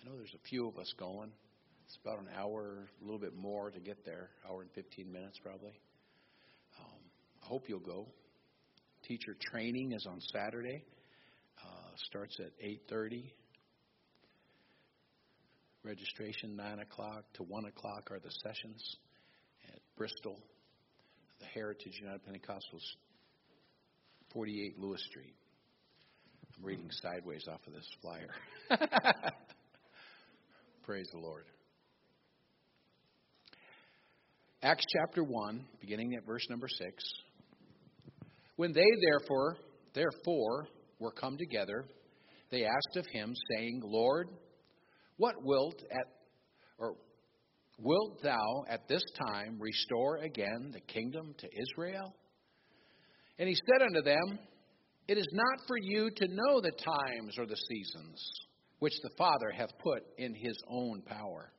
I know there's a few of us going. It's about an hour, a little bit more to get there, hour and 15 minutes probably. I hope you'll go. Teacher training is on Saturday. Starts at 8:30. Registration 9 o'clock to 1 o'clock are the sessions at Bristol, the Heritage United Pentecostals, 48 Lewis Street. I'm reading sideways off of this flyer. Praise the Lord. Acts chapter 1, beginning at verse number 6. When they therefore were come together, they asked of him, saying, Lord, what wilt thou at this time restore again the kingdom to Israel? And he said unto them, It is not for you to know the times or the seasons which the Father hath put in his own power.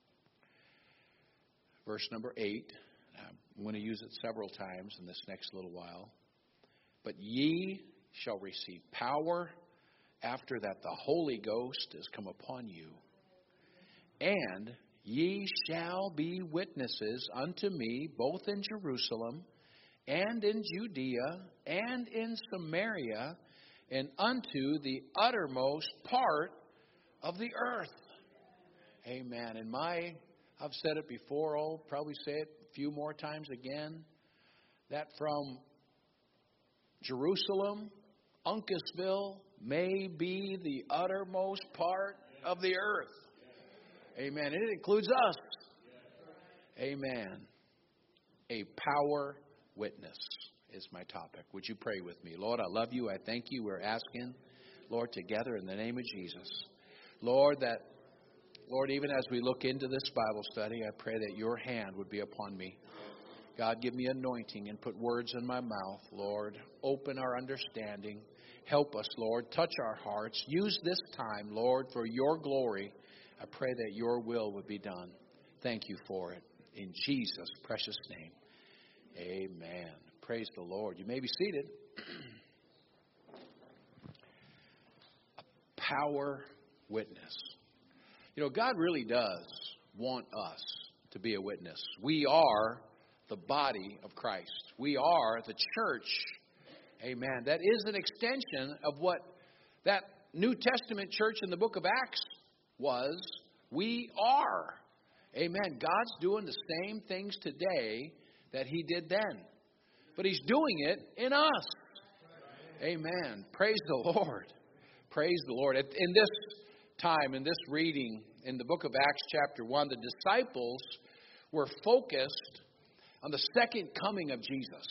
Verse number 8. I'm going to use it several times in this next little while. But ye shall receive power after that the Holy Ghost is come upon you. And ye shall be witnesses unto me both in Jerusalem and in Judea and in Samaria and unto the uttermost part of the earth. Amen. And I've said it before, I'll probably say it a few more times again, that from Jerusalem, Uncasville may be the uttermost part of the earth. Amen. And it includes us. Amen. A power witness is my topic. Would you pray with me? Lord, I love you. I thank you. We're asking, Lord, together in the name of Jesus. Lord, even as we look into this Bible study, I pray that your hand would be upon me. God, give me anointing and put words in my mouth, Lord. Open our understanding. Help us, Lord. Touch our hearts. Use this time, Lord, for your glory. I pray that your will would be done. Thank you for it. In Jesus' precious name, amen. Praise the Lord. You may be seated. A power witness. You know, God really does want us to be a witness. We are the body of Christ. We are the church. Amen. That is an extension of what that New Testament church in the book of Acts was. We are. Amen. God's doing the same things today that he did then. But he's doing it in us. Amen. Praise the Lord. Praise the Lord. In this time, in this reading, in the book of Acts chapter 1, the disciples were focused on the second coming of Jesus.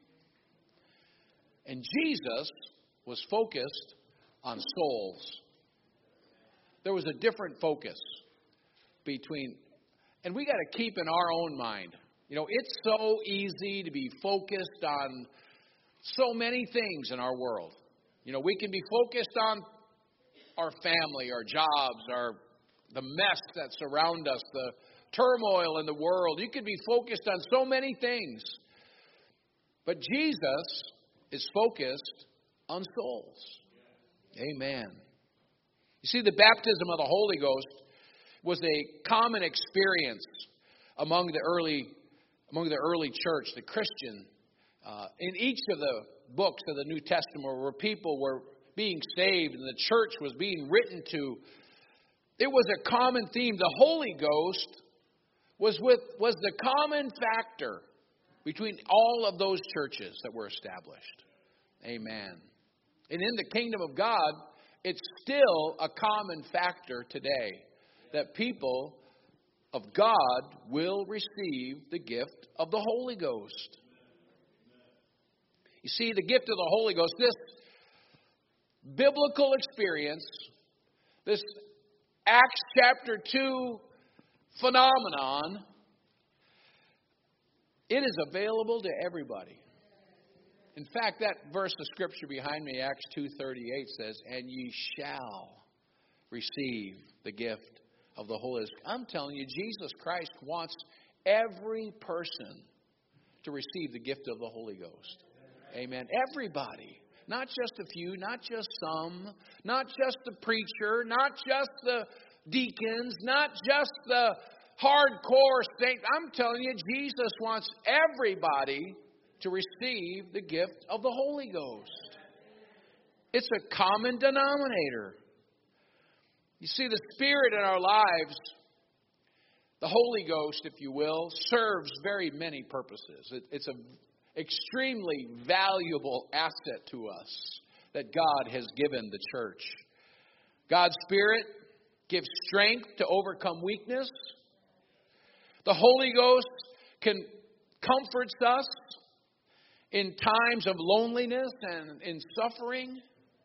And Jesus was focused on souls. There was a different focus between, and we got to keep in our own mind. You know, it's so easy to be focused on so many things in our world. You know, we can be focused on our family, our jobs, the mess that surround us, the turmoil in the world. You could be focused on so many things. But Jesus is focused on souls. Amen. You see, the baptism of the Holy Ghost was a common experience among the early church, the Christian. In each of the books of the New Testament where people were being saved and the church was being written to, it was a common theme. The Holy Ghost was the common factor between all of those churches that were established. Amen. And in the kingdom of God, it's still a common factor today that people of God will receive the gift of the Holy Ghost. You see, the gift of the Holy Ghost, this biblical experience, this Acts chapter 2 phenomenon, it is available to everybody. In fact, that verse of scripture behind me, Acts 2:38, says, and ye shall receive the gift of the Holy Ghost. I'm telling you, Jesus Christ wants every person to receive the gift of the Holy Ghost. Amen. Everybody. Not just a few, not just some, not just the preacher, not just deacons, not just the hardcore saints. I'm telling you, Jesus wants everybody to receive the gift of the Holy Ghost. It's a common denominator. You see, the Spirit in our lives, the Holy Ghost, if you will, serves very many purposes. It's an extremely valuable asset to us that God has given the church. God's Spirit gives strength to overcome weakness. The Holy Ghost comforts us in times of loneliness and in suffering.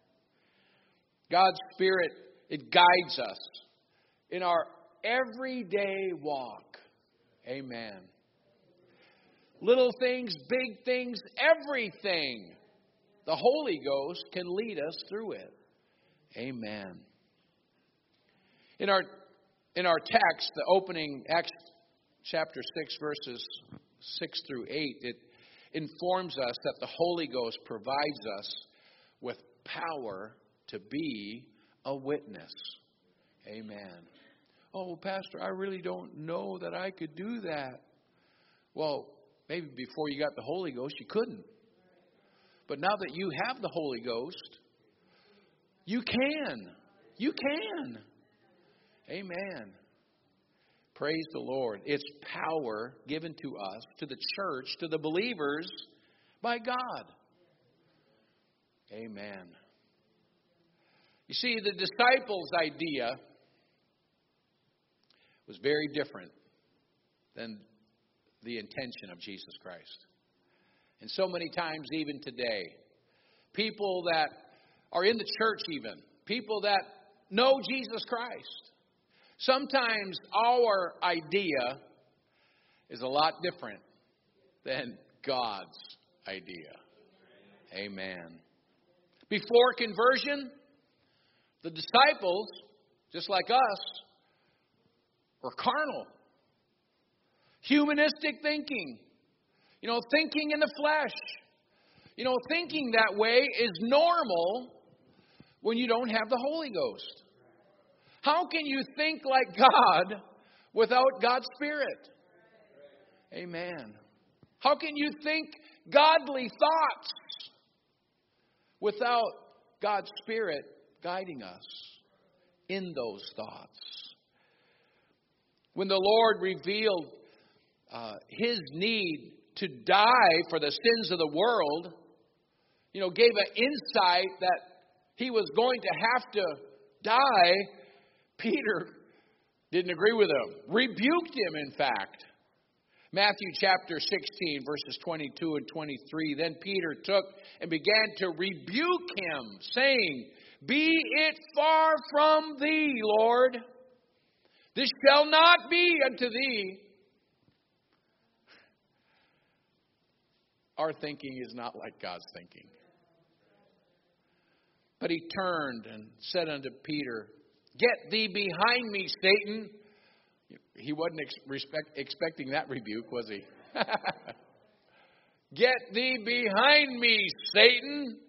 God's Spirit, it guides us in our everyday walk. Amen. Little things, big things, everything. The Holy Ghost can lead us through it. Amen. In our text, the opening Acts chapter 6, verses 6 through 8, it informs us that the Holy Ghost provides us with power to be a witness. Amen. Oh, Pastor, I really don't know that I could do that. Well, maybe before you got the Holy Ghost, you couldn't. But now that you have the Holy Ghost, you can. You can. Amen. Praise the Lord. It's power given to us, to the church, to the believers, by God. Amen. You see, the disciples' idea was very different than the intention of Jesus Christ. And so many times, even today, people that are in the church even, people that know Jesus Christ, sometimes our idea is a lot different than God's idea. Amen. Before conversion, the disciples, just like us, were carnal. Humanistic thinking. Thinking in the flesh. Thinking that way is normal when you don't have the Holy Ghost. How can you think like God without God's Spirit? Amen. How can you think godly thoughts without God's Spirit guiding us in those thoughts? When the Lord revealed His need to die for the sins of the world, gave an insight that He was going to have to die, Peter didn't agree with him. Rebuked him, in fact. Matthew chapter 16, verses 22 and 23. Then Peter took and began to rebuke him, saying, "Be it far from thee, Lord. This shall not be unto thee." Our thinking is not like God's thinking. But he turned and said unto Peter, "Get thee behind me, Satan." He wasn't expecting that rebuke, was he? "Get thee behind me, Satan.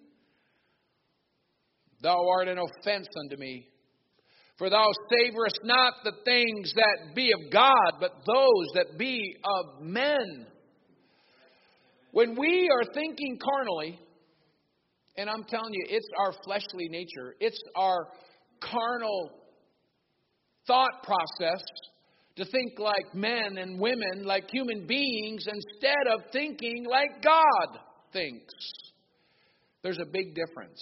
Thou art an offense unto me. For thou savorest not the things that be of God, but those that be of men." When we are thinking carnally, and I'm telling you, it's our fleshly nature, it's our carnal thought process to think like men and women, like human beings, instead of thinking like God thinks. There's a big difference.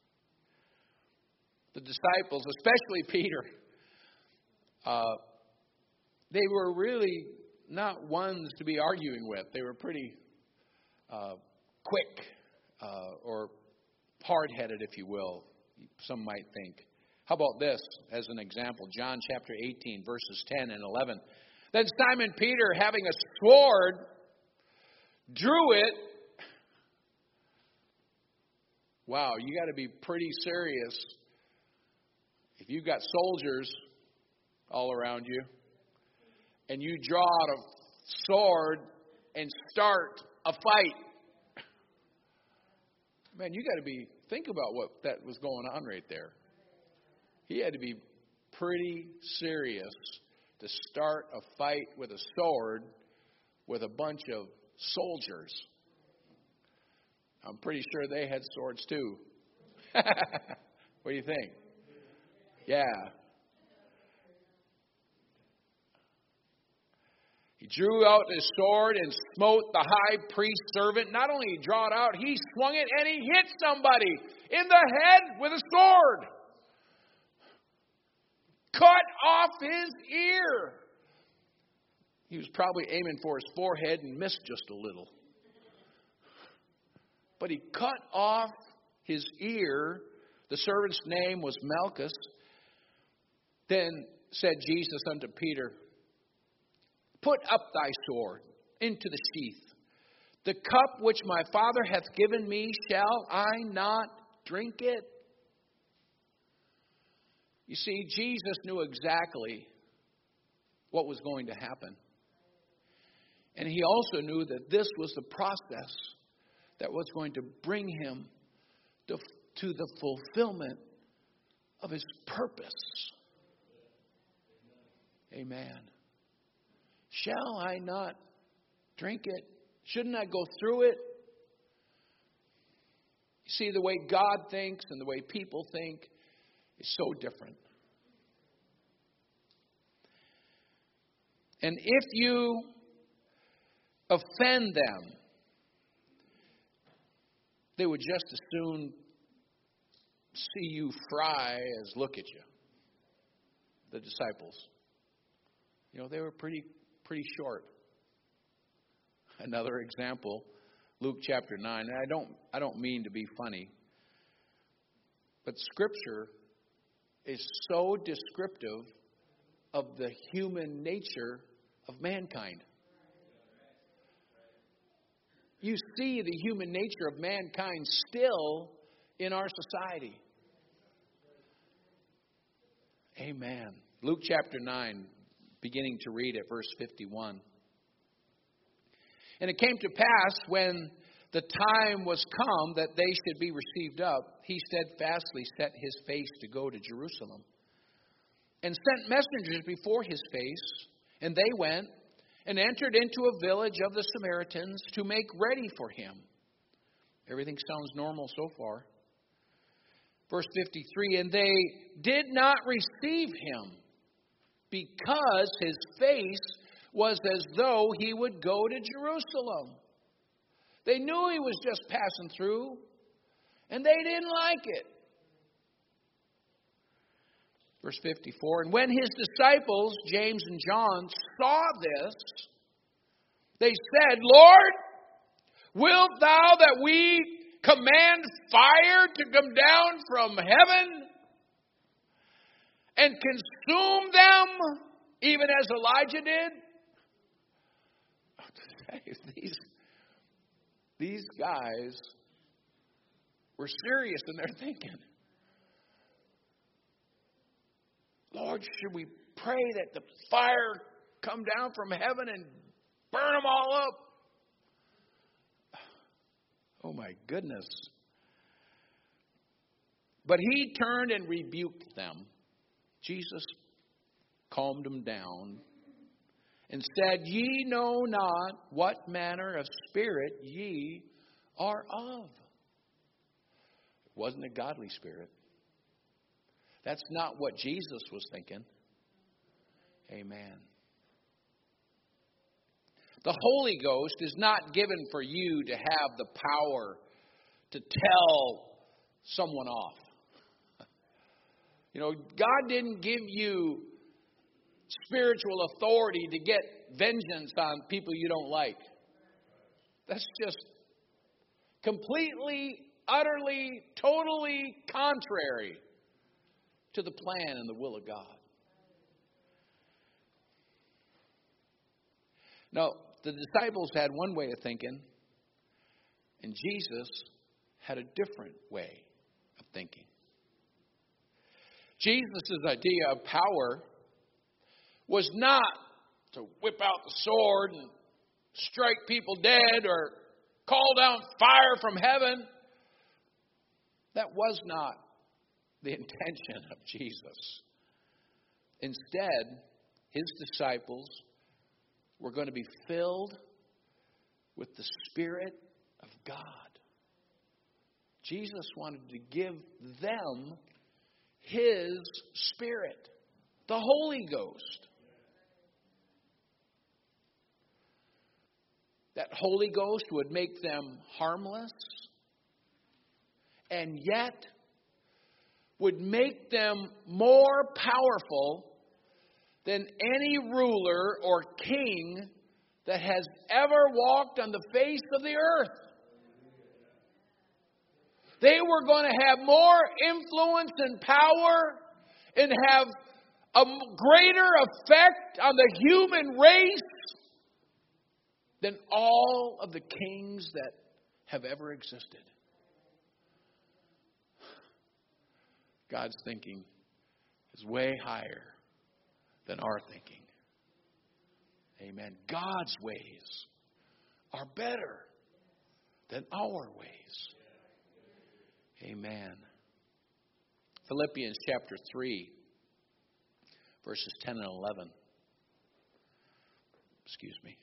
The disciples, especially Peter, they were really not ones to be arguing with. They were pretty quick or hard-headed, if you will, some might think. How about this as an example? John chapter 18, verses 10 and 11. Then Simon Peter, having a sword, drew it. Wow, you got to be pretty serious if you've got soldiers all around you and you draw out a sword and start a fight. Man, you got to think about what that was going on right there. He had to be pretty serious to start a fight with a sword with a bunch of soldiers. I'm pretty sure they had swords too. What do you think? Yeah. He drew out his sword and smote the high priest's servant. Not only did he draw it out, he swung it and he hit somebody in the head with a sword. Cut off his ear. He was probably aiming for his forehead and missed just a little. But he cut off his ear. The servant's name was Malchus. Then said Jesus unto Peter, put up thy sword into the sheath. The cup which my Father hath given me, shall I not drink it? You see, Jesus knew exactly what was going to happen. And he also knew that this was the process that was going to bring him to the fulfillment of his purpose. Amen. Shall I not drink it? Shouldn't I go through it? You see, the way God thinks and the way people think is so different. And if you offend them, they would just as soon see you fry as look at you. The disciples. You know, they were pretty short. Another example, Luke chapter 9. And I don't mean to be funny, but Scripture is so descriptive of the human nature of mankind. You see the human nature of mankind still in our society. Amen. Luke chapter 9, beginning to read at verse 51. And it came to pass when the time was come that they should be received up, he steadfastly set his face to go to Jerusalem, and sent messengers before his face, and they went and entered into a village of the Samaritans to make ready for him. Everything sounds normal so far. Verse 53, and they did not receive him, because his face was as though he would go to Jerusalem. They knew he was just passing through, and they didn't like it. Verse 54, and when his disciples, James and John, saw this, they said, Lord, wilt thou that we command fire to come down from heaven and consume them, even as Elijah did? These guys were serious in their thinking. Lord, should we pray that the fire come down from heaven and burn them all up? Oh my goodness. But he turned and rebuked them. Jesus calmed them down and said, ye know not what manner of spirit ye are of. It wasn't a godly spirit. That's not what Jesus was thinking. Amen. The Holy Ghost is not given for you to have the power to tell someone off. You know, God didn't give you spiritual authority to get vengeance on people you don't like. That's just completely, utterly, totally contrary to the plan and the will of God. Now, the disciples had one way of thinking, and Jesus had a different way of thinking. Jesus' idea of power was not to whip out the sword and strike people dead or call down fire from heaven. That was not the intention of Jesus. Instead, his disciples were going to be filled with the Spirit of God. Jesus wanted to give them his Spirit, the Holy Ghost. That Holy Ghost would make them harmless, and yet would make them more powerful than any ruler or king that has ever walked on the face of the earth. They were going to have more influence and power and have a greater effect on the human race than all of the kings that have ever existed. God's thinking is way higher than our thinking. Amen. God's ways are better than our ways. Amen. Philippians chapter 3, verses 10 and 11. Excuse me.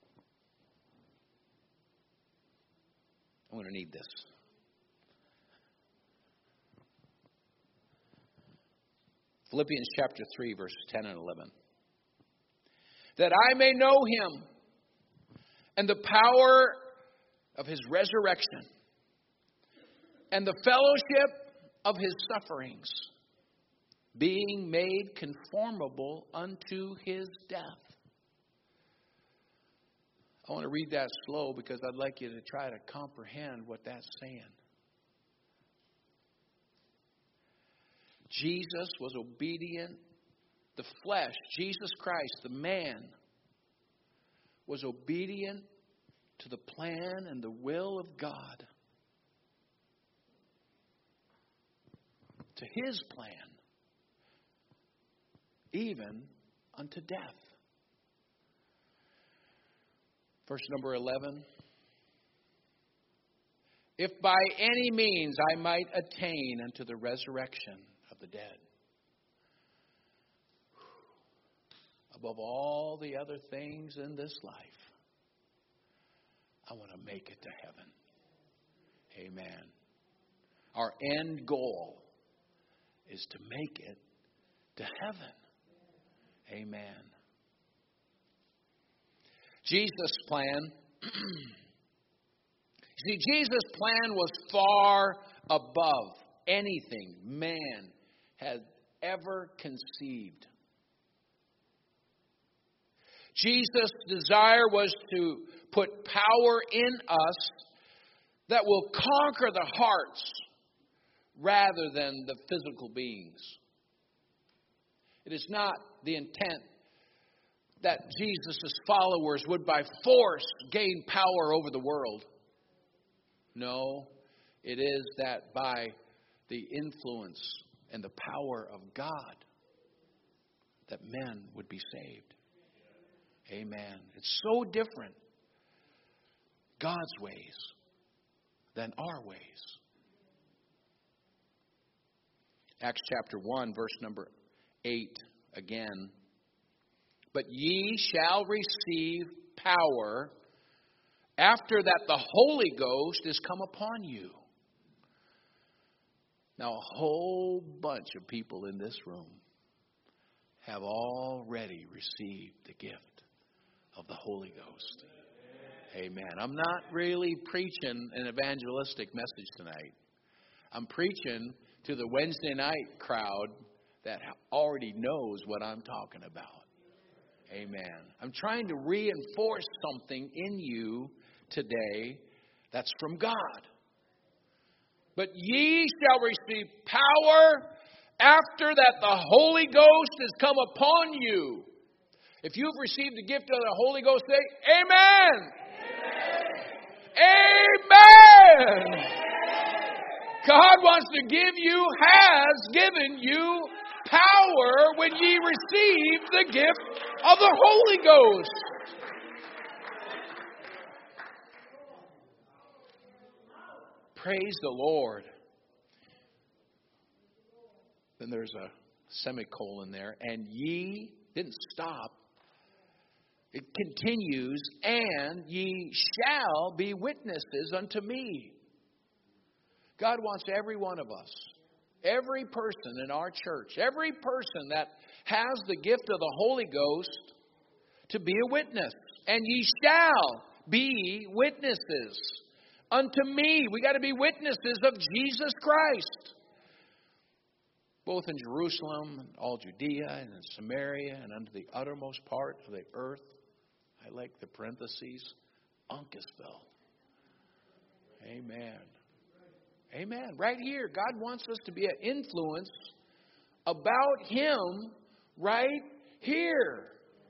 I'm going to need this. Philippians chapter 3, verses 10 and 11. That I may know him and the power of his resurrection and the fellowship of his sufferings, being made conformable unto his death. I want to read that slow because I'd like you to try to comprehend what that's saying. Jesus was obedient. The flesh, Jesus Christ, the man, was obedient to the plan and the will of God. To his plan. Even unto death. Verse number 11. If by any means I might attain unto the resurrection of the dead. Above all the other things in this life, I want to make it to heaven. Amen. Our end goal is to make it to heaven. Amen. Jesus' plan. See, Jesus' plan was far above anything man had ever conceived. Jesus' desire was to put power in us that will conquer the hearts rather than the physical beings. It is not the intent that Jesus' followers would by force gain power over the world. No, it is that by the influence and the power of God that men would be saved. Amen. It's so different, God's ways, than our ways. Acts chapter 1, verse number 8 again. But ye shall receive power after that the Holy Ghost is come upon you. Now, a whole bunch of people in this room have already received the gift of the Holy Ghost. Amen. I'm not really preaching an evangelistic message tonight. I'm preaching to the Wednesday night crowd that already knows what I'm talking about. Amen. I'm trying to reinforce something in you today that's from God. But ye shall receive power after that the Holy Ghost has come upon you. If you've received the gift of the Holy Ghost, say, Amen. Amen. Amen. God wants to give you, has given you power when ye receive the gift of the Holy Ghost. Praise the Lord. Then there's a semicolon there, and ye, didn't stop. It continues, and ye shall be witnesses unto me. God wants every one of us, every person in our church, every person that has the gift of the Holy Ghost to be a witness. And ye shall be witnesses unto me. We got to be witnesses of Jesus Christ. Both in Jerusalem, and all Judea, and in Samaria, and unto the uttermost part of the earth. I like the parentheses, Uncasville. Amen. Amen. Right here, God wants us to be an influence about Him right here.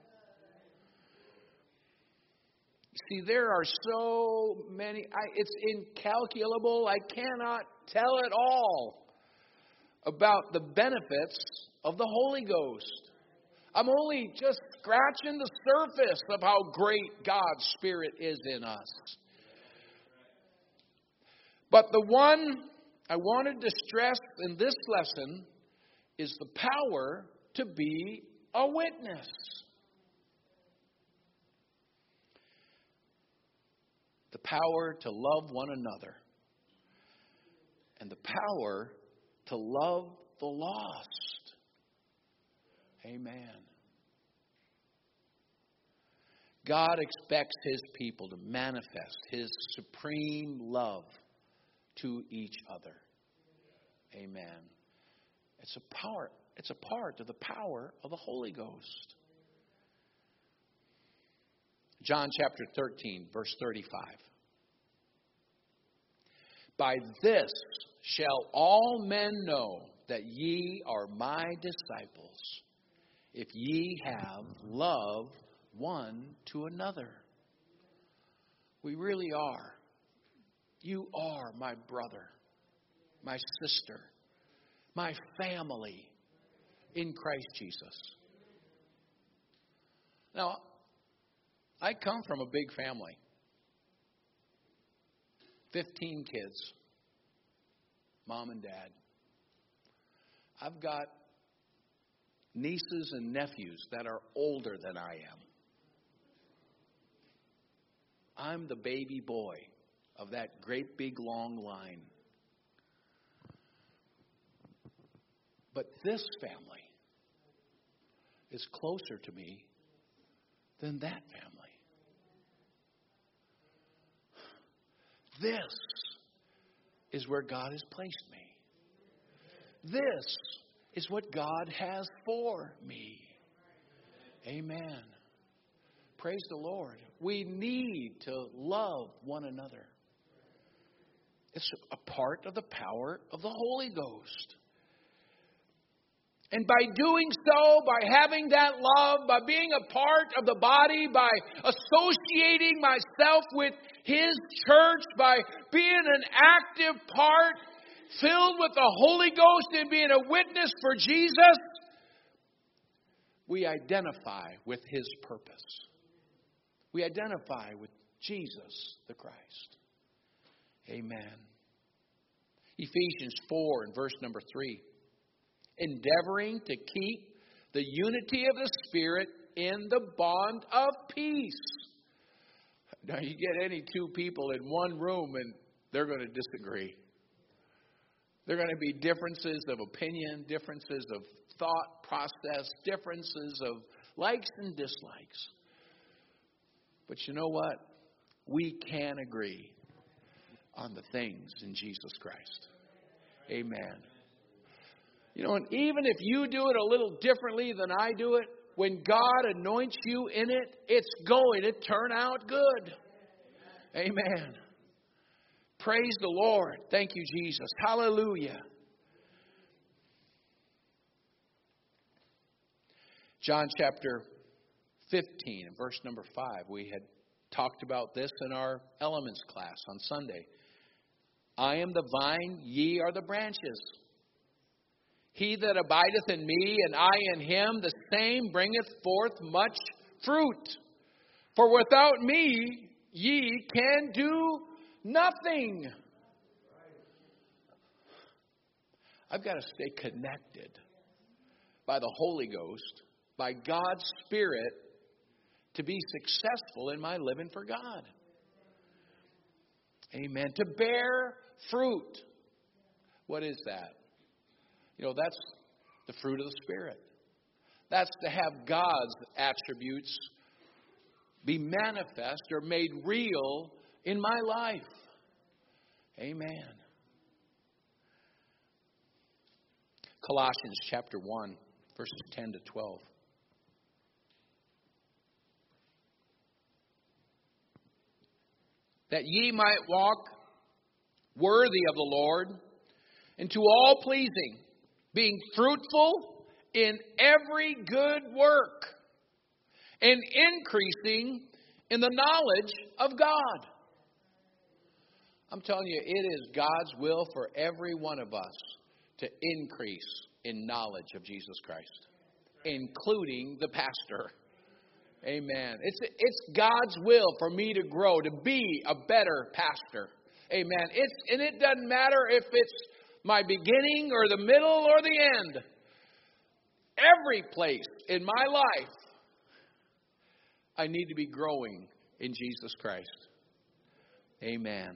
See, there are so many, it's incalculable. I cannot tell it all about the benefits of the Holy Ghost. I'm only just scratching the surface of how great God's Spirit is in us. But the one I wanted to stress in this lesson is the power to be a witness. The power to love one another. And the power to love the lost. Amen. God expects His people to manifest His supreme love to each other. Amen. It's a part of the power of the Holy Ghost. John chapter 13, verse 35. By this shall all men know that ye are my disciples, if ye have love one to another. We really are. You are my brother, my sister, my family in Christ Jesus. Now, I come from a big family. 15 kids. Mom and dad. I've got nieces and nephews that are older than I am. I'm the baby boy of that great big long line. But this family is closer to me than that family. This is where God has placed me. This is what God has for me. Amen. Praise the Lord. We need to love one another. It's a part of the power of the Holy Ghost. And by doing so, by having that love, by being a part of the body, by associating myself with His church, by being an active part, filled with the Holy Ghost and being a witness for Jesus, we identify with His purpose. We identify with Jesus the Christ. Amen. Ephesians 4 and verse number 3. Endeavoring to keep the unity of the Spirit in the bond of peace. Now you get any two people in one room and they're going to disagree. There are going to be differences of opinion, differences of thought process, differences of likes and dislikes. But you know what? We can agree on the things in Jesus Christ. Amen. You know, and even if you do it a little differently than I do it, when God anoints you in it, it's going to turn out good. Amen. Praise the Lord. Thank you, Jesus. Hallelujah. John chapter 15 and verse number 5. We had talked about this in our elements class on Sunday. I am the vine, ye are the branches. He that abideth in me, and I in him, the same bringeth forth much fruit. For without me, ye can do nothing. I've got to stay connected by the Holy Ghost, by God's Spirit, to be successful in my living for God. Amen. To bear fruit. What is that? That's the fruit of the Spirit. That's to have God's attributes be manifest or made real in my life. Amen. Colossians chapter 1, verses 10 to 12. That ye might walk worthy of the Lord, and to all pleasing, being fruitful in every good work, and increasing in the knowledge of God. I'm telling you, it is God's will for every one of us to increase in knowledge of Jesus Christ, including the pastor. Amen. It's God's will for me to grow, to be a better pastor. Amen. And it doesn't matter if it's my beginning or the middle or the end. Every place in my life, I need to be growing in Jesus Christ. Amen.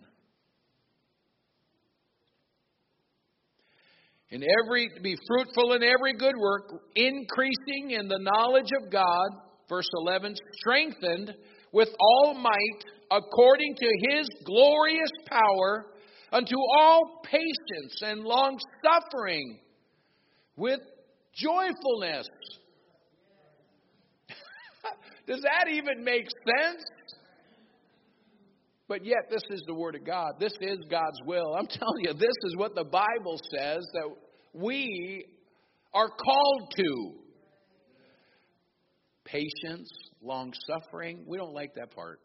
To be fruitful in every good work, increasing in the knowledge of God. Verse 11, strengthened with all might according to His glorious power unto all patience and long suffering with joyfulness. Does that even make sense? But yet this is the Word of God. This is God's will. I'm telling you, this is what the Bible says that we are called to. Patience, long suffering. We don't like that part.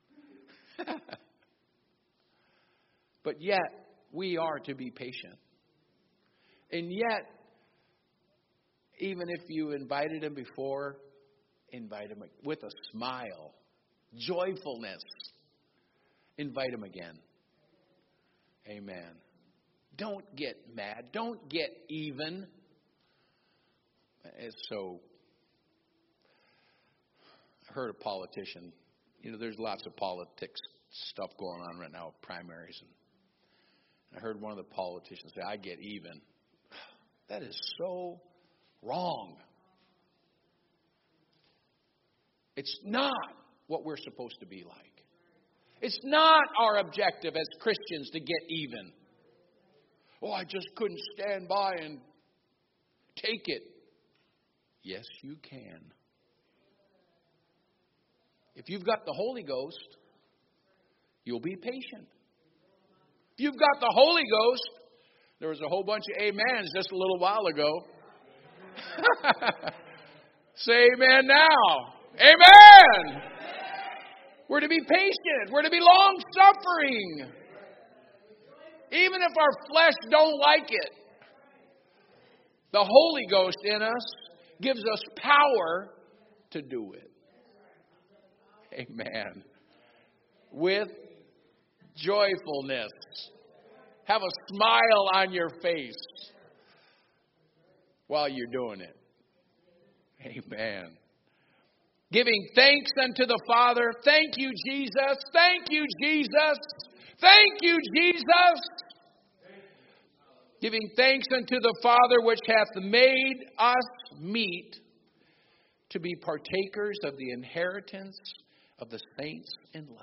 But yet, we are to be patient. And yet, even if you invited Him before, invite Him with a smile, joyfulness. Invite Him again. Amen. Don't get mad. Don't get even. It's so... I heard a politician, there's lots of politics stuff going on right now, primaries. And I heard one of the politicians say, I get even. That is so wrong. It's not what we're supposed to be like. It's not our objective as Christians to get even. Oh, I just couldn't stand by and take it. Yes, you can. If you've got the Holy Ghost, you'll be patient. If you've got the Holy Ghost, there was a whole bunch of amens just a little while ago. Say amen now. Amen. We're to be patient. We're to be long-suffering. Even if our flesh don't like it. The Holy Ghost in us gives us power to do it. Amen. With joyfulness. Have a smile on your face while you're doing it. Amen. Giving thanks unto the Father. Thank you, Jesus. Thank you, Jesus. Thank you, Jesus. Giving thanks unto the Father which hath made us meet to be partakers of the inheritance of the saints in light.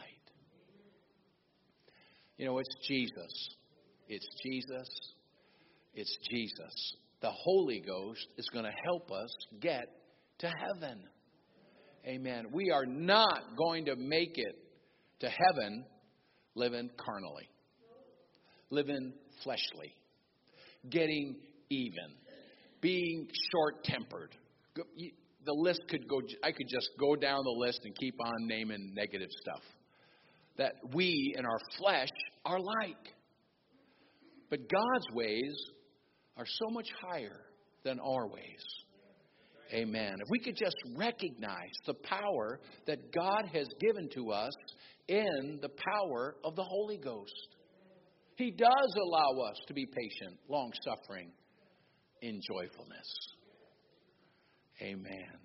It's Jesus. It's Jesus. It's Jesus. The Holy Ghost is going to help us get to heaven. Amen. We are not going to make it to heaven living carnally, living fleshly, getting even, being short-tempered. The list could go, I could just go down the list and keep on naming negative stuff that we in our flesh are like. But God's ways are so much higher than our ways. Amen. If we could just recognize the power that God has given to us in the power of the Holy Ghost. He does allow us to be patient, long-suffering, in joyfulness. Amen.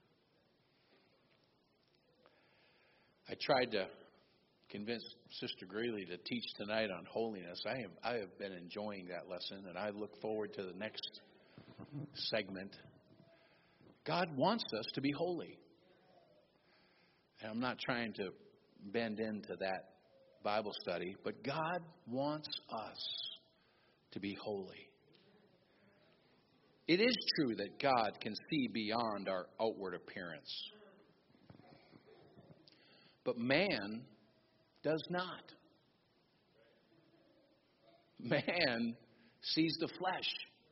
I tried to convince Sister Greeley to teach tonight on holiness. I have been enjoying that lesson, and I look forward to the next segment. God wants us to be holy. And I'm not trying to bend into that Bible study, but God wants us to be holy. It is true that God can see beyond our outward appearance. But man does not. Man sees the flesh.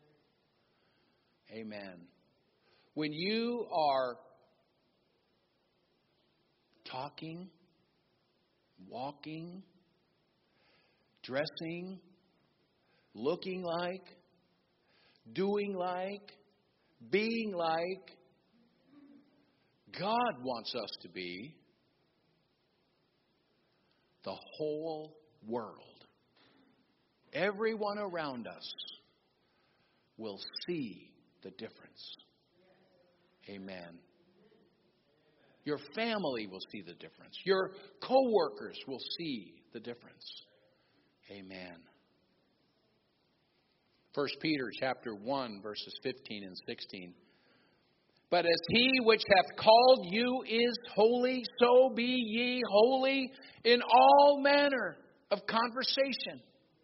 Amen. When you are talking, walking, dressing, looking like, doing like, being like God wants us to be, the whole world, everyone around us will see the difference. Amen. Your family will see the difference. Your co-workers will see the difference. Amen. 1 Peter chapter 1, verses 15 and 16. But as he which hath called you is holy, so be ye holy in all manner of conversation.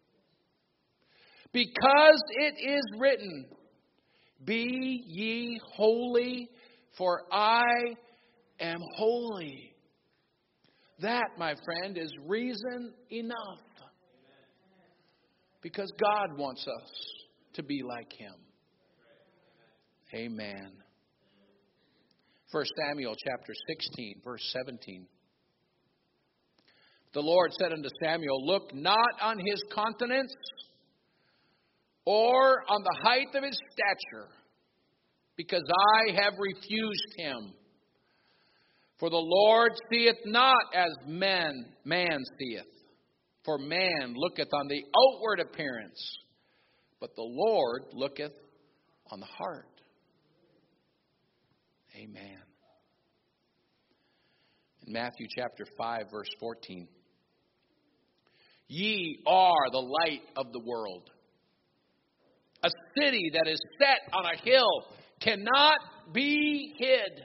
Because it is written, be ye holy, for I am holy. That, my friend, is reason enough. Because God wants us to be like Him. Amen. 1 Samuel chapter 16, verse 17. The Lord said unto Samuel, look not on his countenance or on the height of his stature, because I have refused him. For the Lord seeth not as man seeth. For man looketh on the outward appearance, but the Lord looketh on the heart. Amen. In Matthew chapter 5, verse 14. Ye are the light of the world. A city that is set on a hill cannot be hid.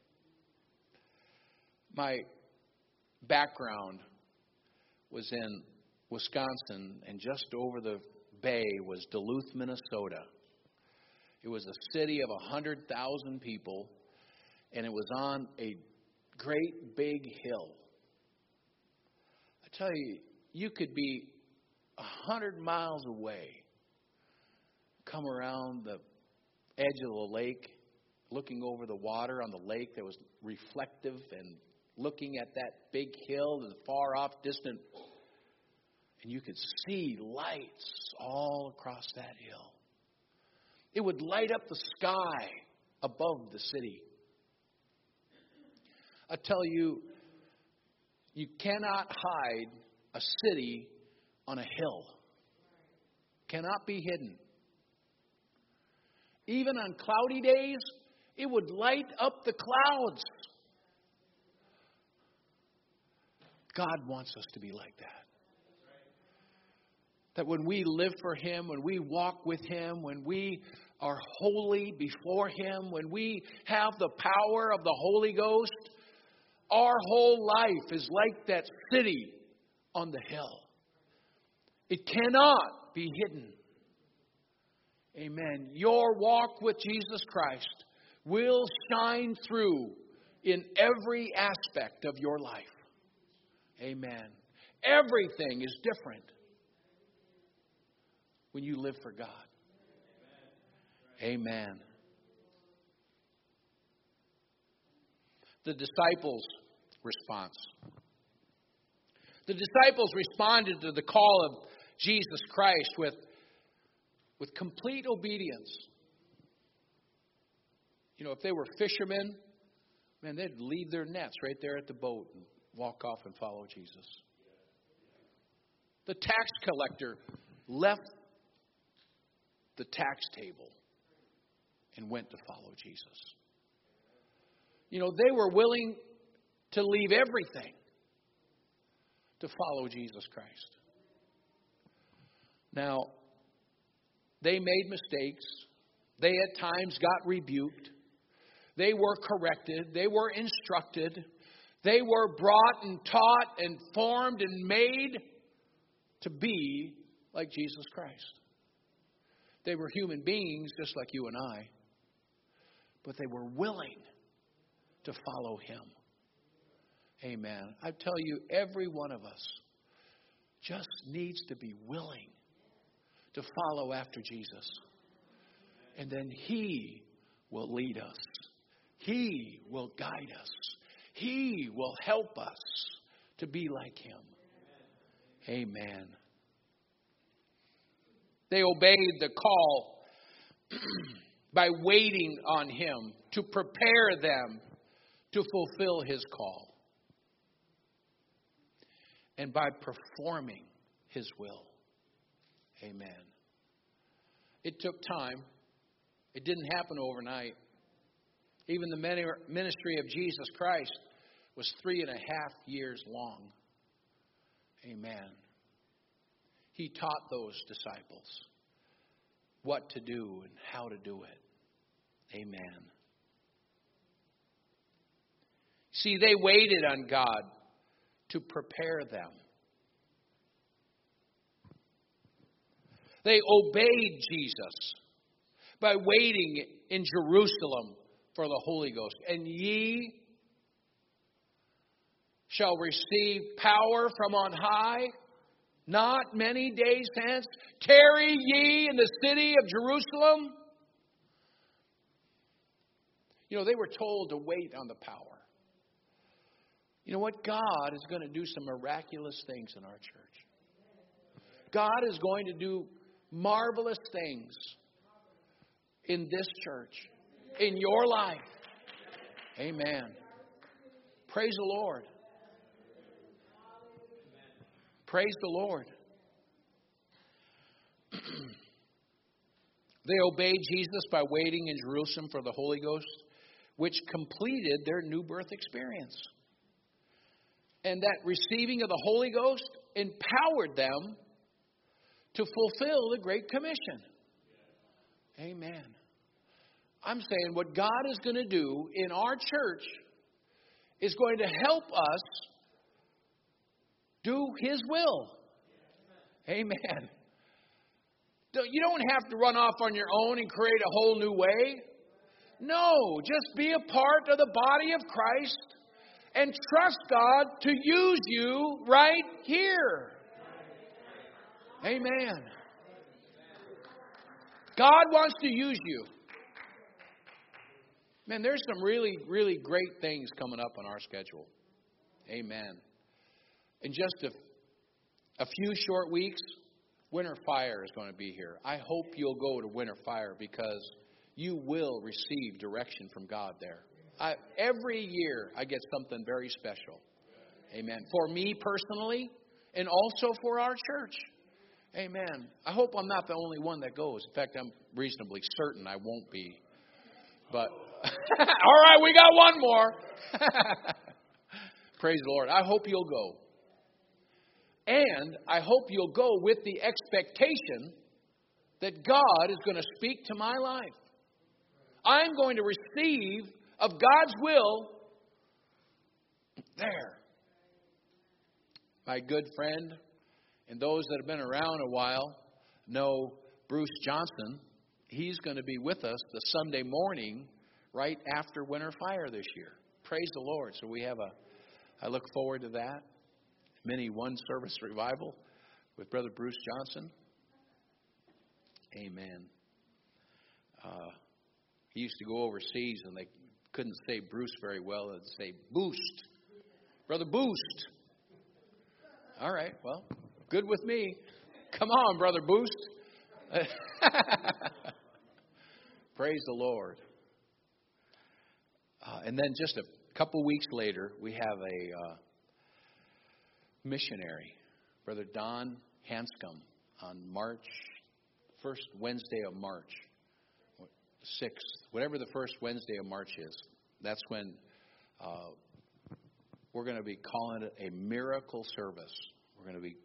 My background was in Wisconsin, and just over the bay was Duluth, Minnesota. It was a city of 100,000 people, and it was on a great big hill. I tell you, you could be 100 miles away, come around the edge of the lake, looking over the water on the lake that was reflective and looking at that big hill and the far off distant, and you could see lights all across that hill. It would light up the sky above the city. I tell you, you cannot hide a city on a hill. Cannot be hidden. Even on cloudy days, it would light up the clouds. God wants us to be like that. That when we live for Him, when we walk with Him, when we are holy before Him, when we have the power of the Holy Ghost, our whole life is like that city on the hill. It cannot be hidden. Amen. Your walk with Jesus Christ will shine through in every aspect of your life. Amen. Everything is different when you live for God. Amen. The disciples' response. The disciples responded to the call of Jesus Christ with complete obedience. You know, if they were fishermen, man, they'd leave their nets right there at the boat and walk off and follow Jesus. The tax collector left the tax table and went to follow Jesus. They were willing to leave everything to follow Jesus Christ. Now, they made mistakes. They at times got rebuked. They were corrected. They were instructed. They were brought and taught and formed and made to be like Jesus Christ. They were human beings just like you and I. But they were willing to follow Him. Amen. I tell you, every one of us just needs to be willing to follow after Jesus. And then He will lead us. He will guide us. He will help us to be like Him. Amen. They obeyed the call by waiting on Him to prepare them to fulfill His call. And by performing His will. Amen. It took time. It didn't happen overnight. Even the ministry of Jesus Christ was 3.5 years long. Amen. He taught those disciples what to do and how to do it. Amen. See, they waited on God to prepare them. They obeyed Jesus by waiting in Jerusalem for the Holy Ghost. And ye shall receive power from on high, not many days hence. Tarry ye in the city of Jerusalem. They were told to wait on the power. You know what? God is going to do some miraculous things in our church. God is going to do marvelous things in this church, in your life. Amen. Praise the Lord. Praise the Lord. They obeyed Jesus by waiting in Jerusalem for the Holy Ghost, which completed their new birth experience. And that receiving of the Holy Ghost empowered them to fulfill the Great Commission. Amen. I'm saying what God is going to do in our church is going to help us do His will. Amen. You don't have to run off on your own and create a whole new way. No, just be a part of the body of Christ and trust God to use you right here. Amen. God wants to use you. Man, there's some really, really great things coming up on our schedule. Amen. In just a few short weeks, Winter Fire is going to be here. I hope you'll go to Winter Fire because you will receive direction from God there. Every year I get something very special. Amen. For me personally and also for our church. Amen. I hope I'm not the only one that goes. In fact, I'm reasonably certain I won't be. But, all right, we got one more. Praise the Lord. I hope you'll go. And I hope you'll go with the expectation that God is going to speak to my life. I'm going to receive of God's will there. My good friend and those that have been around a while know Bruce Johnson. He's going to be with us the Sunday morning right after Winter Fire this year. Praise the Lord. So I look forward to that. Mini one service revival with Brother Bruce Johnson. Amen. He used to go overseas and they couldn't say Bruce very well. They'd say Boost. Brother Boost. All right, well, good with me. Come on, Brother Boost. Praise the Lord. And then just a couple weeks later, we have a missionary, Brother Don Hanscom, on first Wednesday of March, 6th, whatever the first Wednesday of March is. That's when We're going to be calling it a miracle service. We're going to be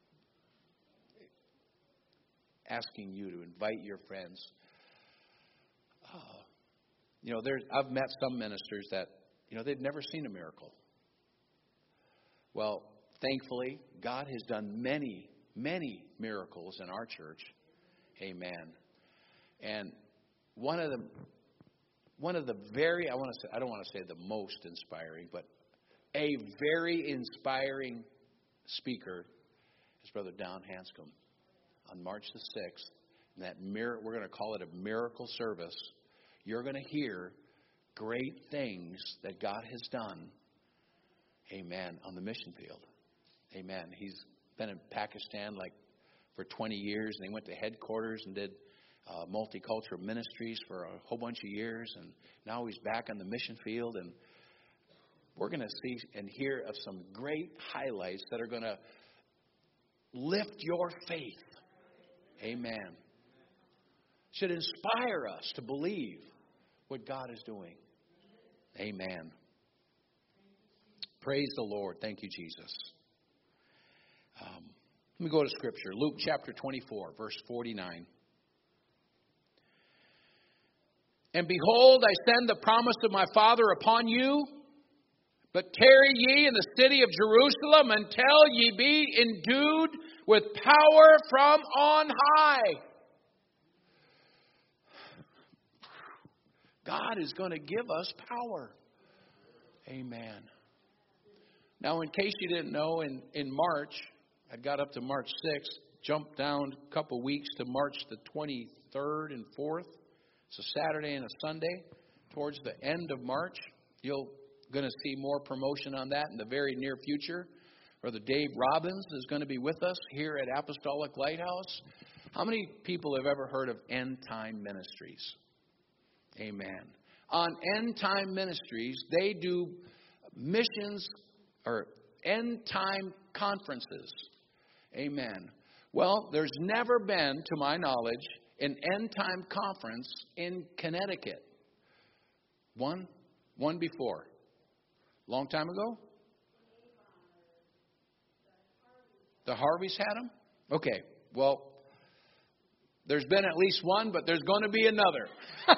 asking you to invite your friends. I've met some ministers that, they've never seen a miracle. Well, thankfully, God has done many, many miracles in our church. Amen. And one of the very, I don't want to say the most inspiring, but a very inspiring speaker is Brother Don Hanscom on March the 6th. And we're going to call it a miracle service. You're going to hear great things that God has done, amen, on the mission field. Amen. He's been in Pakistan for 20 years, and he went to headquarters and did multicultural ministries for a whole bunch of years, and now he's back on the mission field, and we're going to see and hear of some great highlights that are going to lift your faith. Amen. Should inspire us to believe what God is doing. Amen. Praise the Lord. Thank you, Jesus. Let me go to Scripture. Luke chapter 24, verse 49. And behold, I send the promise of my Father upon you, but tarry ye in the city of Jerusalem until ye be endued with power from on high. God is going to give us power. Amen. Now, in case you didn't know, in March, I got up to March 6th, jumped down a couple weeks to March the 23rd and 4th. It's a Saturday and a Sunday. Towards the end of March, you're going to see more promotion on that in the very near future. Brother Dave Robbins is going to be with us here at Apostolic Lighthouse. How many people have ever heard of End Time Ministries? Amen. On End Time Ministries, they do missions or end time conferences. Amen. Well, there's never been, to my knowledge, an end time conference in Connecticut. One before. Long time ago? The Harveys had them? Okay. Well, there's been at least one, but there's going to be another.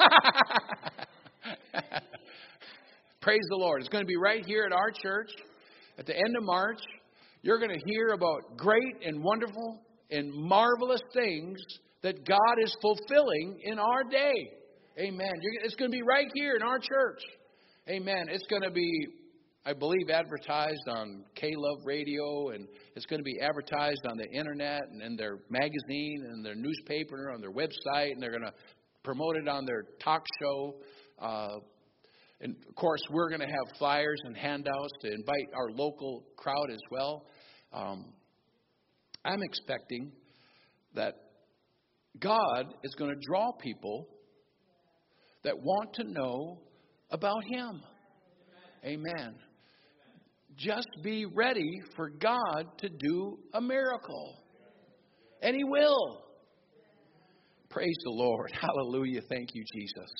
Praise the Lord. It's going to be right here at our church at the end of March. You're going to hear about great and wonderful and marvelous things that God is fulfilling in our day. Amen. It's going to be right here in our church. Amen. It's going to be, I believe, advertised on K-Love Radio, and it's going to be advertised on the internet and in their magazine and their newspaper, on their website, and they're going to promote it on their talk show. And, of course, we're going to have flyers and handouts to invite our local crowd as well. I'm expecting that God is going to draw people that want to know about Him. Amen. Just be ready for God to do a miracle. And He will. Praise the Lord. Hallelujah. Thank you, Jesus.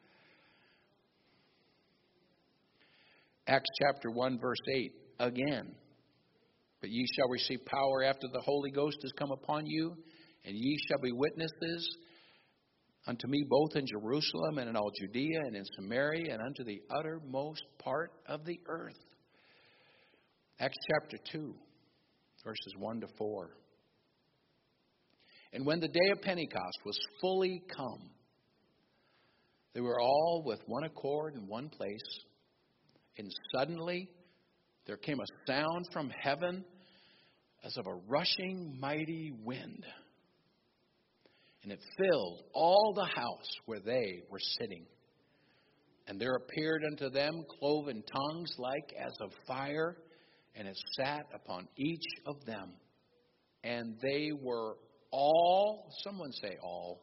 Acts chapter 1, verse 8. Again. But ye shall receive power after the Holy Ghost is come upon you, and ye shall be witnesses unto me both in Jerusalem and in all Judea and in Samaria and unto the uttermost part of the earth. Acts chapter 2, verses 1 to 4. And when the day of Pentecost was fully come, they were all with one accord in one place. And suddenly there came a sound from heaven as of a rushing mighty wind. And it filled all the house where they were sitting. And there appeared unto them cloven tongues like as of fire, and it sat upon each of them. And they were all, someone say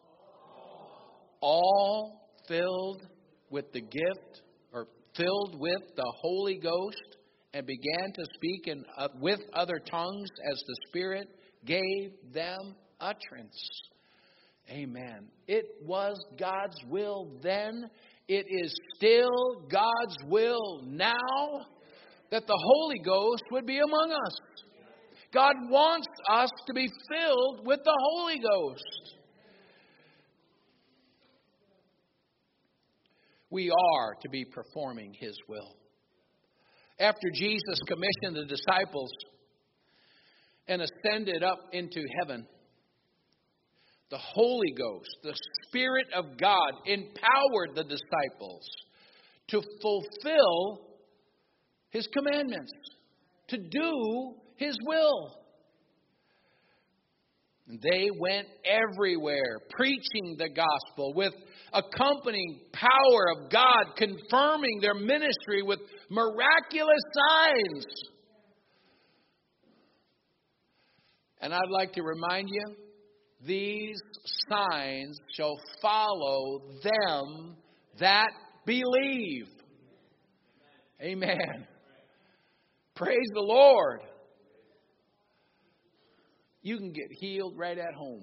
all filled with the gift, or filled with the Holy Ghost, and began to speak with other tongues as the Spirit gave them utterance. Amen. It was God's will then, it is still God's will now that the Holy Ghost would be among us. God wants us to be filled with the Holy Ghost. We are to be performing His will. After Jesus commissioned the disciples and ascended up into heaven, the Holy Ghost, the Spirit of God, empowered the disciples to fulfill His commandments, to do His will. They went everywhere preaching the gospel with accompanying power of God, confirming their ministry with miraculous signs. And I'd like to remind you, these signs shall follow them that believe. Amen. Praise the Lord. You can get healed right at home.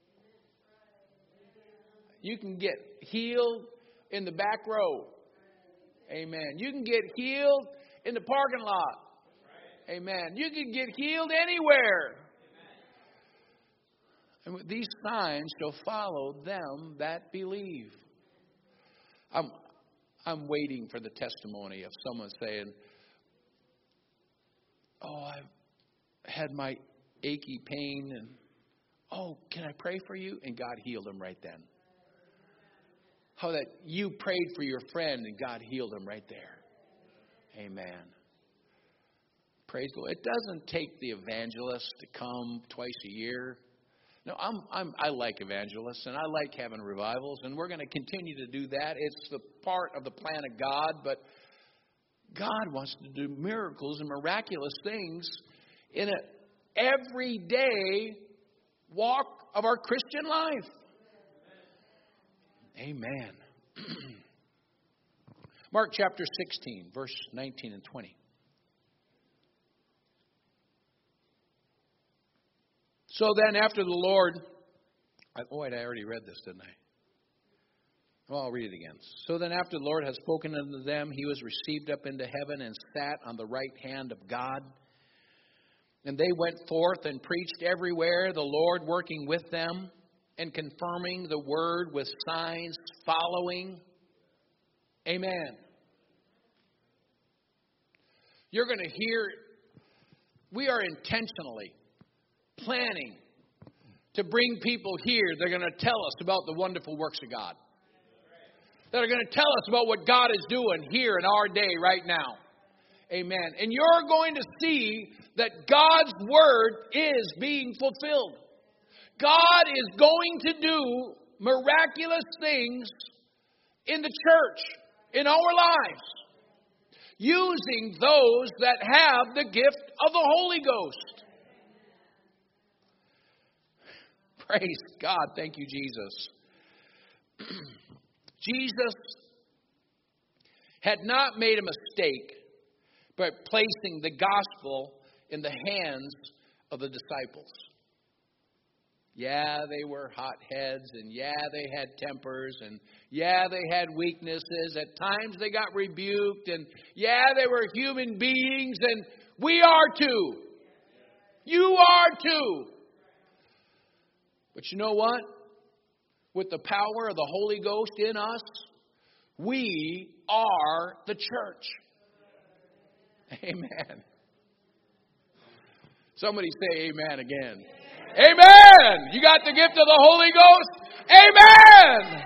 You can get healed in the back row. Amen. You can get healed in the parking lot. Amen. You can get healed anywhere. And these signs shall follow them that believe. I'm waiting for the testimony of someone saying, "Oh, I've had my achy pain, and can I pray for you?" And God healed them right then. How that you prayed for your friend and God healed them right there. Amen. Praise the Lord. It doesn't take the evangelist to come twice a year. No, I like evangelists and I like having revivals, and we're going to continue to do that. It's the part of the plan of God, but God wants to do miracles and miraculous things in an everyday walk of our Christian life. Amen. Mark chapter 16, verse 19 and 20. So then after the Lord... I already read this, didn't I? Well, I'll read it again. So then after the Lord had spoken unto them, He was received up into heaven and sat on the right hand of God. And they went forth and preached everywhere, the Lord working with them and confirming the word with signs following. Amen. You're going to hear, we are intentionally planning to bring people here that are going to tell us about the wonderful works of God. That are going to tell us about what God is doing here in our day right now. Amen. And you're going to see that God's word is being fulfilled. God is going to do miraculous things in the church, in our lives, using those that have the gift of the Holy Ghost. Praise God. Thank you, Jesus. Jesus had not made a mistake by placing the gospel in the hands of the disciples. Yeah, they were hotheads, and yeah, they had tempers, and yeah, they had weaknesses. At times they got rebuked, and yeah, they were human beings, and we are too. You are too. But you know what? With the power of the Holy Ghost in us, we are the church. Amen. Somebody say amen again. Amen. You got the gift of the Holy Ghost? Amen.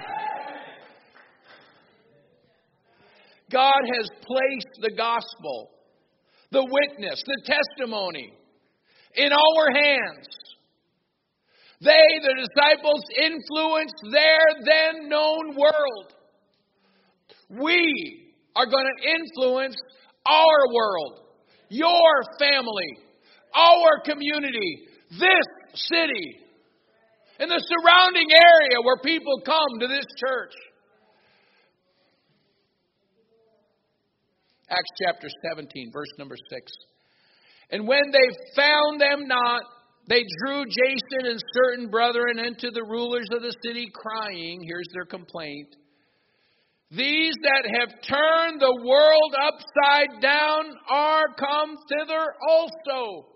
God has placed the gospel, the witness, the testimony in our hands. They, the disciples, influenced their then known world. We are going to influence our world, your family, our community, this city, and the surrounding area where people come to this church. Acts chapter 17, verse number 6. And when they found them not, they drew Jason and certain brethren into the rulers of the city, crying, here's their complaint, These that have turned the world upside down are come thither also.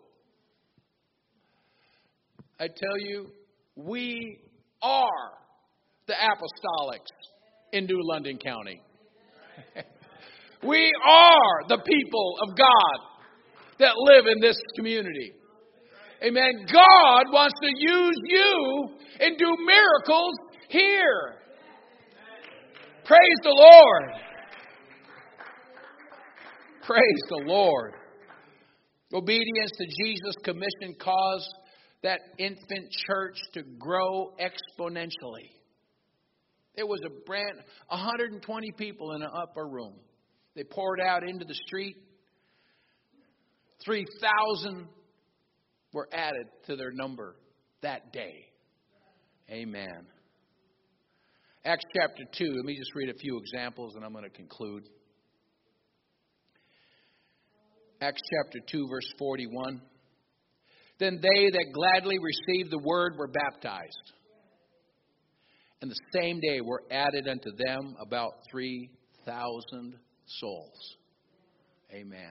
I tell you, we are the apostolics in New London County. We are the people of God that live in this community. Amen. God wants to use you and do miracles here. Praise the Lord. Praise the Lord. Obedience to Jesus' commission caused that infant church to grow exponentially. It was 120 people in an upper room. They poured out into the street. 3,000 were added to their number that day. Amen. Acts chapter 2. Let me just read a few examples and I'm going to conclude. Acts chapter 2, verse 41. Then they that gladly received the word were baptized. And the same day were added unto them about 3,000 souls. Amen.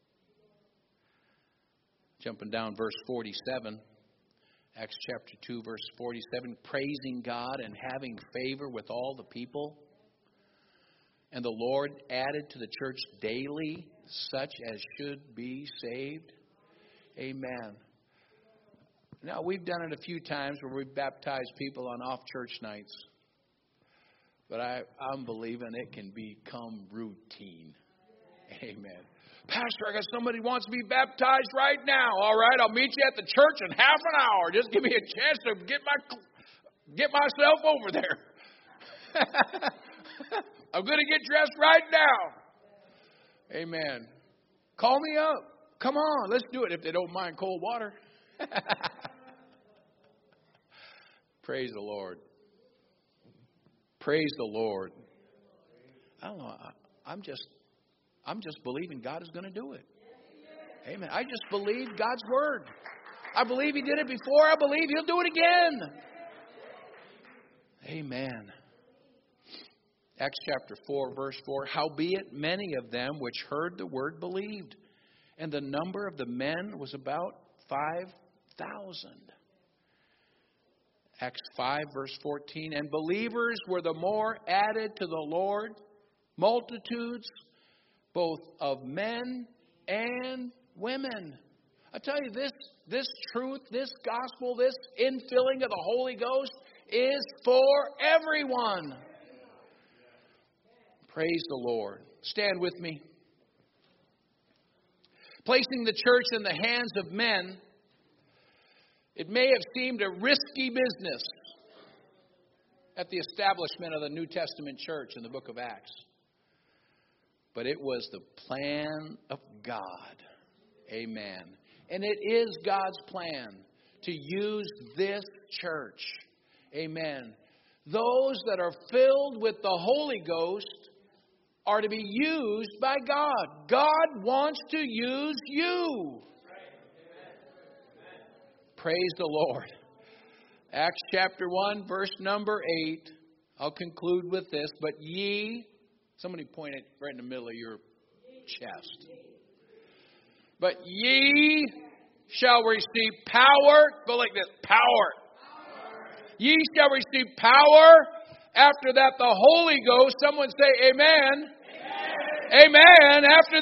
Jumping down verse 47. Acts chapter 2, verse 47. Praising God and having favor with all the people. And the Lord added to the church daily such as should be saved. Amen. Now, we've done it a few times where we've baptized people on off-church nights. But I'm believing it can become routine. Amen. Pastor, I got somebody who wants to be baptized right now. All right, I'll meet you at the church in half an hour. Just give me a chance to get myself over there. I'm going to get dressed right now. Amen. Call me up. Come on, let's do it if they don't mind cold water. Praise the Lord. Praise the Lord. I don't know. I'm just believing God is going to do it. Amen. I just believe God's word. I believe He did it before. I believe He'll do it again. Amen. Acts chapter 4, verse 4. Howbeit many of them which heard the word believed, and the number of the men was about 5,000. Acts 5, verse 14. And believers were the more added to the Lord, multitudes, both of men and women. I tell you, this truth, this gospel, this infilling of the Holy Ghost is for everyone. Praise the Lord. Stand with me. Placing the church in the hands of men, it may have seemed a risky business at the establishment of the New Testament church in the book of Acts. But it was the plan of God. Amen. And it is God's plan to use this church. Amen. Those that are filled with the Holy Ghost are to be used by God. God wants to use you. Praise the Lord. Acts chapter 1, verse number 8. I'll conclude with this. But ye, somebody point it right in the middle of your chest. But ye shall receive power. Go like this. Power. Ye shall receive power. After that, the Holy Ghost. Someone say amen. Amen. After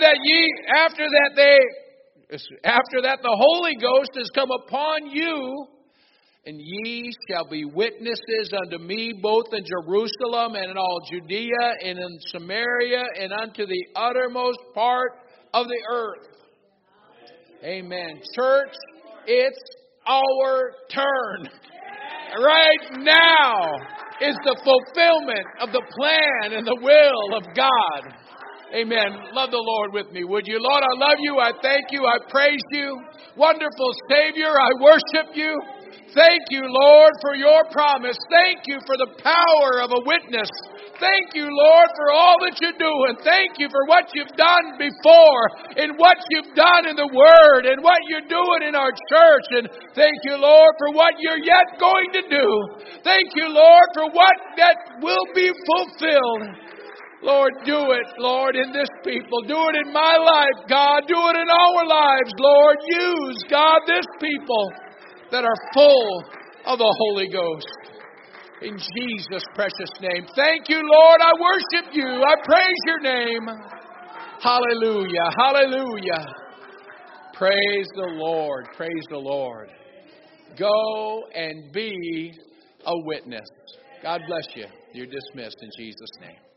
that, the Holy Ghost has come upon you, and ye shall be witnesses unto me both in Jerusalem and in all Judea and in Samaria and unto the uttermost part of the earth. Amen. Church, it's our turn. Right now is the fulfillment of the plan and the will of God. Amen. Love the Lord with me, would you? Lord, I love you. I thank you. I praise you. Wonderful Savior, I worship you. Thank you, Lord, for your promise. Thank you for the power of a witness. Thank you, Lord, for all that you're doing. Thank you for what you've done before and what you've done in the Word and what you're doing in our church. And thank you, Lord, for what you're yet going to do. Thank you, Lord, for what that will be fulfilled. Lord, do it, Lord, in this people. Do it in my life, God. Do it in our lives, Lord. Use, God, this people that are full of the Holy Ghost. In Jesus' precious name. Thank you, Lord. I worship you. I praise your name. Hallelujah. Hallelujah. Praise the Lord. Praise the Lord. Go and be a witness. God bless you. You're dismissed in Jesus' name.